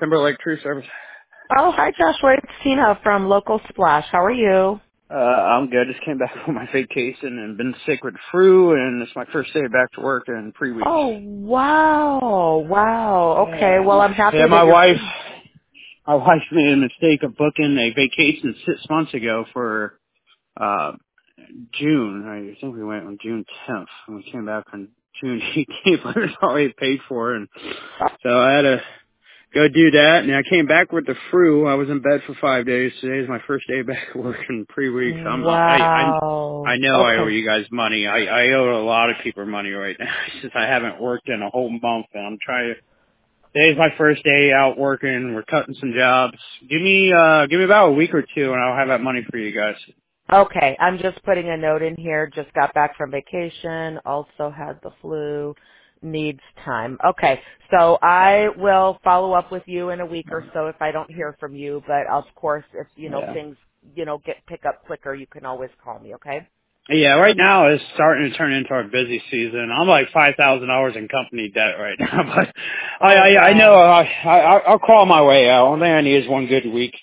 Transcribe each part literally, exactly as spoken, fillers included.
Timberlake Tree Service. Oh, hi Joshua. It's Tina from Local Splash. How are you? Uh, I'm good. Just came back from my vacation and been sick with flu, and it's my first day back to work in three weeks. Oh, wow. Wow. Okay. Yeah, Well, my, I'm happy yeah, my that you're wife, feeling. my wife made a mistake of booking a vacation six months ago for uh June. I think we went on June tenth, and we came back on June eighteenth. It was already paid for, and so I had to go do that, and I came back with the flu. I was in bed for five days. Today's my first day back at work in three weeks. I'm, I, I, I Wow. know I owe Okay. you guys money. I, I owe a lot of people money right now since I haven't worked in a whole month, and I'm trying to. Today's my first day out working. We're cutting some jobs. Give me, uh, give me about a week or two, and I'll have that money for you guys. Okay. I'm just putting a note in here. Just got back from vacation. Also had the flu. Needs time. Okay. So I will follow up with you in a week or so if I don't hear from you. But of course, if, you know, Yeah. things, you know, get pick up quicker, you can always call me. Okay? Yeah, right now it's starting to turn into our busy season. I'm like five thousand dollars in company debt right now, but I Oh, I, I know wow. I, I I'll crawl my way out. Only thing I need is one good week.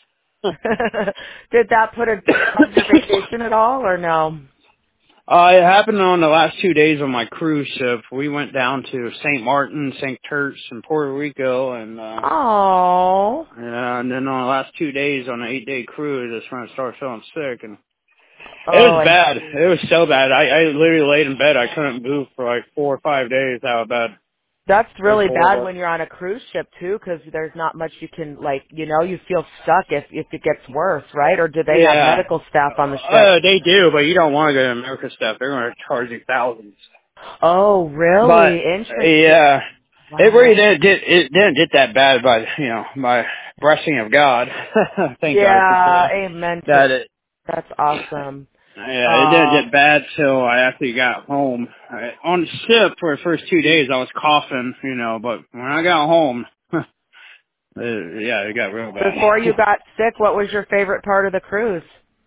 Did that put a dent on your vacation at all, or no? Uh, it happened on the last two days of my cruise ship. We went down to Saint Martin, Saint Terts, and Puerto Rico, and uh, Oh, yeah, and then on the last two days on an eight-day cruise, that's when I started feeling sick, and it oh, was I bad. see. It was so bad. I, I literally laid in bed. I couldn't move for like four or five days out of bed. That's It was really bad horrible. when you're on a cruise ship too, because there's not much you can like. You know, you feel stuck if if it gets worse, right? Or do they have Yeah, medical staff on the ship? uh, they do, but you don't want to go to America stuff. They're going to charge you thousands. Oh, But really? Interesting. yeah, it really Wow. didn't get it didn't get that bad by you know by blessing of God. Thank God, I should Yeah. say Amen to. that it. That's awesome. Yeah, it didn't Um. get bad till I actually got home. I, on the ship for the first two days, I was coughing, you know, but when I got home, it, yeah, it got real Before you bad. got sick, what was your favorite part of the cruise?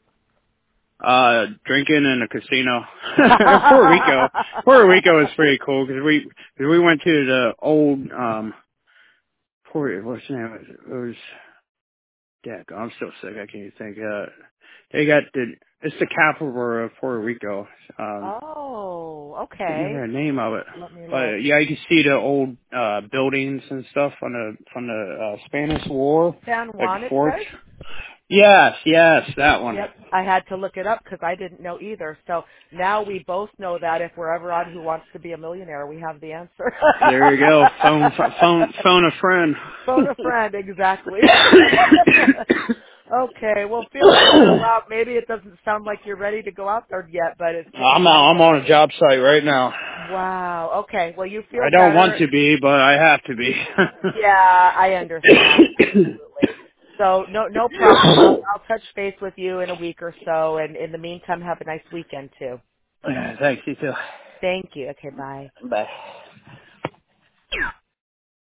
Uh, drinking in a casino. Puerto Rico. Puerto Rico is pretty cool because we, cause we went to the old, um, Puerto, what's the name? It was, Deck. I'm still sick. I can't even think. Uh, they got the, it's the capital of Puerto Rico. Um, Oh, can't remember okay. the name of it. Let me But uh, look. yeah, you can see the old, uh, buildings and stuff from the, from the, uh, Spanish War. San Like Juan, it forts. says? Yes, yes, that one. Yep. I had to look it up because I didn't know either. So now we both know that if we're ever on Who Wants to Be a Millionaire, we have the answer. There you go. Phone, phone, phone a friend. Phone a friend, exactly. Okay, well feel free to go out. Maybe it doesn't sound like you're ready to go out there yet, but it's getting I'm ready out, to. I'm on a job site right now. Wow. Okay, well you feel I don't want better. to be, but I have to be. Yeah, I understand. Absolutely. So no no problem. I'll I'll touch base with you in a week or so, and in the meantime have a nice weekend too. Thanks, you too. Thank you. Okay, bye. Bye.